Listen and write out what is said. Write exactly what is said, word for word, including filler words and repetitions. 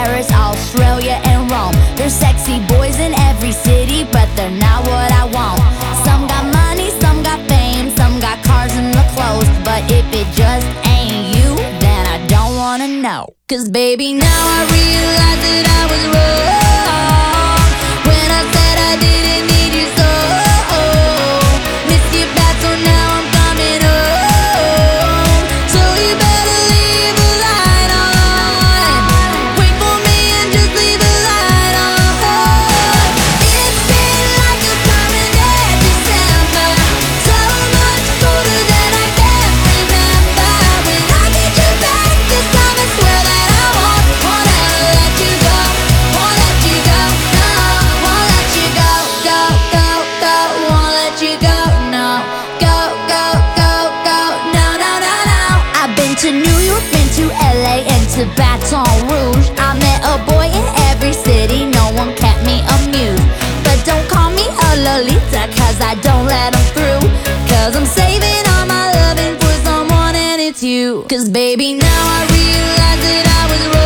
Paris, Australia, and Rome. There's sexy boys in every city, but they're not what I want. Some got money, some got fame, some got cars and the clothes. But if it just ain't you, then I don't wanna know. Cause baby, now I realize that I was wrong when I said I didn't need you so. Miss you bad, so now I'm coming home. So you better leave the light on. Wait for me and just leave the light on. It's been like a permanent December, so much colder than I can remember. When I get you back this time, I swear that I won't, won't ever let you go, won't let you go, no, won't let you go, go, go, go, won't let you go, no, go, go, go, go, no, no, no, no. I've been to New York, been to L A, and to Baton Rouge. I met a boy in every city, no one kept me amused. But don't call me a Lolita, cause I don't let them through. Cause I'm saving all my loving for someone, and it's you. Cause baby, now I realize that I was wrong